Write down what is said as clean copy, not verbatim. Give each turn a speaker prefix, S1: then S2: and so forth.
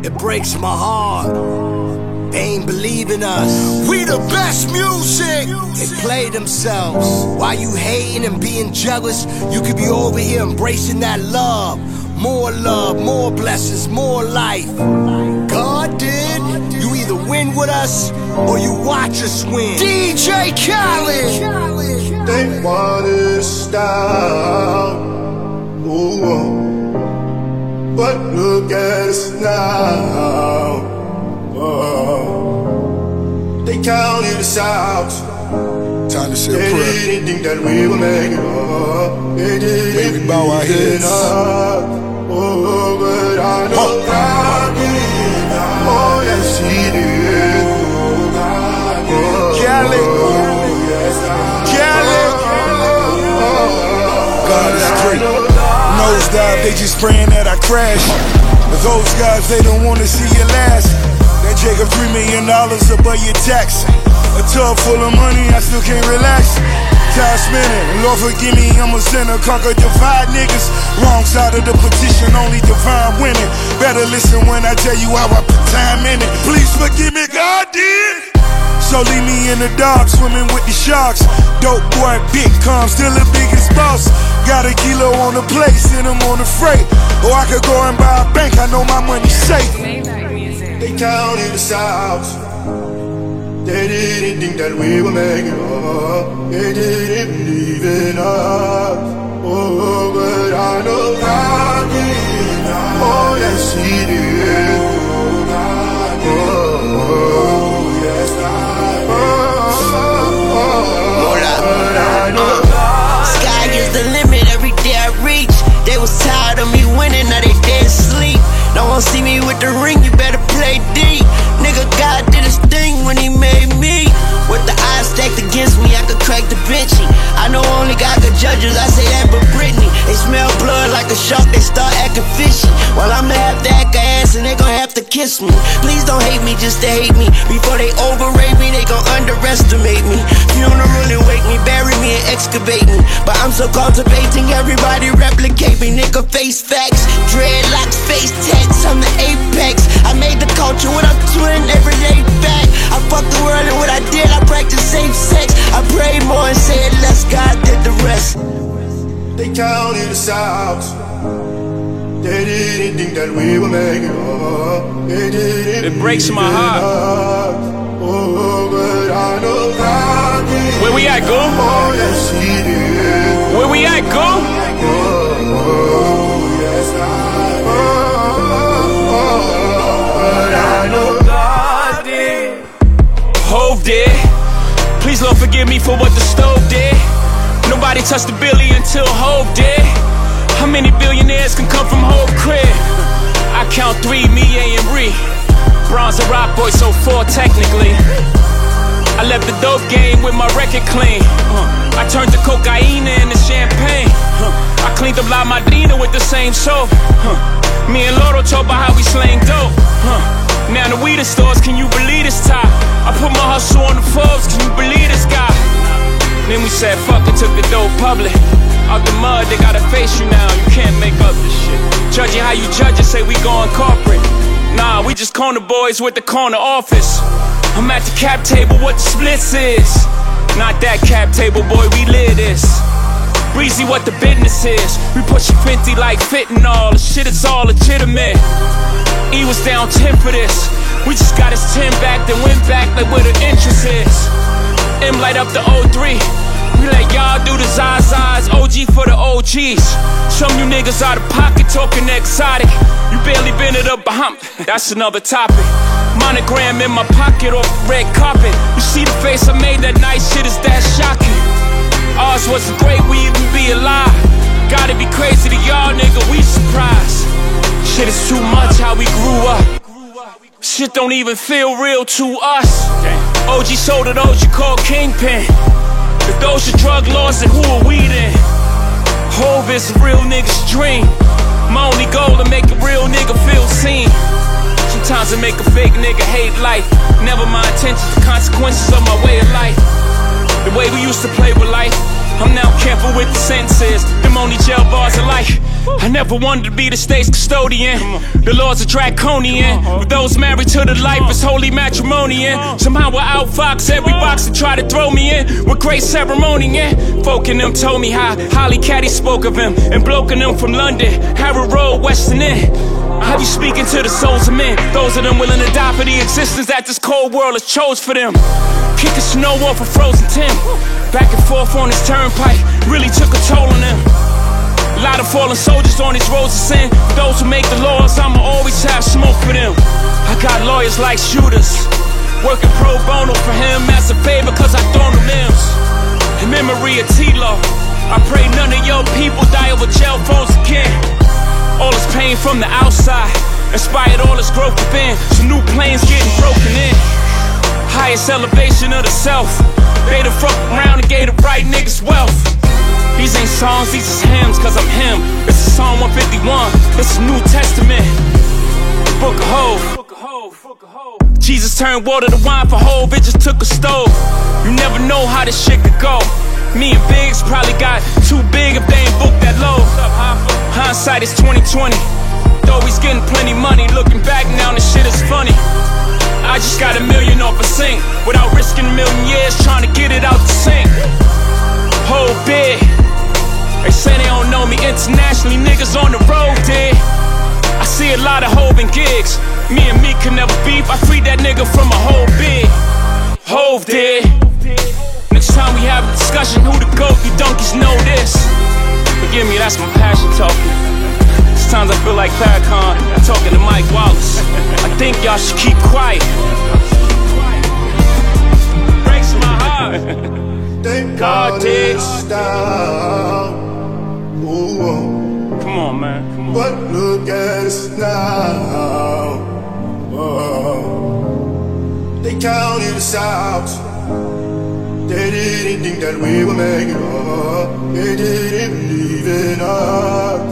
S1: It breaks my heart. They ain't believing us. We the best music. They play themselves. While you hating and being jealous, you could be over here embracing that love. More love, more blessings, more life. God did. You either win with us or you watch us win. DJ Khaled.
S2: They wanted to stop. Ooh. But look at us now. Oh. They counted us out.
S3: Time to say a prayer.
S2: They didn't think that we would make it up. They didn't
S3: Maybe bow our heads.
S2: Oh, but I know God did. Oh, yes, He did.
S3: Khaled. Khaled. God is great. Nosedive, they just praying that I crash. But those guys, they don't wanna see you last. That Jacob $3 million above your tax. A tub full of money, I still can't relax. Time spinning, Lord forgive me, I'm a sinner. Conquer, divide niggas. Wrong side of the petition, only divine winning. Better listen when I tell you how I put time in it. Please forgive me, God did. So leave me in the dark, swimming with the sharks. Dope boy, big calm, still the biggest boss. Got a kilo on the plate, send him on the freight. Or I could go and buy a bank, I know my money's safe.
S2: They counted us out. They didn't think that we would make it up. They didn't believe in us. Oh, but I know God did. Oh, yes, He did. Oh, yes, God did.
S4: Sky is the limit, every day I reach. They was tired of me winning, now they dead asleep. Don't wanna see me with the ring, you better play D. Nigga, God did his thing when He made me. With the eyes stacked against me, I could crack the Benchy. I know only God could judge us, I say that but Britney. They smell blood like a shark, they start acting fishy. While I'ma have to act a ass and they gon' have to kiss me. Please don't hate me just to hate me. Before they overrate me, they gon' underestimate me. Funeral and wake me, bury me and excavate me. But I'm so cultivating, everybody replicate me. Nigga face facts, dreadlocks, face tats, I'm the apex. I made the culture what I'm doing everyday back. I fuck the world and what I did, I practice safe sex. I prayed more and said less, God did the rest.
S2: They counted us out. They didn't think that we would make it up. They didn't.
S5: It breaks my heart.
S2: Oh, but I know God did.
S5: Where we at, go?
S2: Oh, yes, He did.
S5: Where we at, go?
S2: Oh, yes, but I know God did.
S5: Hove did. Please Lord forgive me for what the stove did. Nobody touched the Billy until Hove did. How many billionaires can come from Hove crib? I count 3, me, A, and Ree. Bronze and Rock Boy, so 4 technically. I left the dope game with my record clean. I turned the cocaine into champagne. I cleaned up La Madrina with the same soap. Me and Loro talk about how we slang dope. Now the weed stores, can you believe this top? I put my hustle on the Forbes, can you believe this guy? Then we said fuck it, took the dope public. Out the mud, they gotta face you now, you can't make up this shit. Judge it how you judge it, say we going corporate. Nah, we just corner boys with the corner office. I'm at the cap table, what the splits is. Not that cap table, boy, we live this. Breezy, what the business is. We pushing 50 like fentanyl, the shit is all legitimate. E was down 10 for this. We just got his 10 back, then went back like where the interest is. M light up the 03. We let y'all do the Zazas, OG for the OGs. Some you niggas out of pocket talking exotic. You barely been it up Bahamas, that's another topic. Monogram in my pocket off the red carpet. You see the face I made that night, shit is that shocking. Ours wasn't great, we even be alive. Gotta be crazy to y'all, nigga, we surprised. Shit is too much how we grew up. Shit don't even feel real to us. OG sold it, OG called Kingpin. If those are drug laws, then who are we then? Hove is a real nigga's dream. My only goal to make a real nigga feel seen. Sometimes I make a fake nigga hate life. Never my intentions, the consequences of my way of life. The way we used to play with life, I'm now careful with the sentences. Them only jail bars of life. I never wanted to be the state's custodian. The laws are draconian. With those married to the life is holy matrimony. Somehow I outfox every box that try to throw me in with great ceremony. Folk in them told me how Holly Caddy spoke of him, and bloke in them from London, Harrow Road, Western End. I be speaking to the souls of men, those of them willing to die for the existence that this cold world has chose for them. Kicking snow off a frozen Tim, back and forth on this turnpike really took a toll on them. A lot of fallen soldiers on these roads of sin. For those who make the laws, I'ma always have smoke for them. I got lawyers like shooters, working pro bono for him as a favor cause I thrown them limbs. In memory of T-Law, I pray none of your people die over jail phones again. All this pain from the outside inspired all this growth within. So new planes getting broken in. Highest elevation of the self. They done fuck around and gave the right niggas wealth. These ain't songs, these is hymns, cause I'm him. This is Psalm 151, this is New Testament. Book of Hov. Jesus turned water to wine for Hov, it just took a stove. You never know how this shit could go. Me and Biggs probably got too big if they ain't booked that low. Hindsight is 2020. Though he's getting plenty money, looking back now this shit is funny. I just got $1 million off a sink without risking a million years trying to get it out the sink. Whole big. They say they don't know me internationally, niggas on the road did. I see a lot of Hov and gigs. Me and me can never beef, I freed that nigga from a whole big. Hov did. Next time we have a discussion, who the GOAT, you donkeys know this. Forgive me, that's my passion talking. Sometimes I feel like Farrakhan talking to Mike Wallace. I think y'all should keep quiet. Breaks my heart.
S2: Thank
S5: God did. Come on, man. Come on.
S2: But look at us now. They counted us out. They didn't think that we would make it up. They didn't believe in us.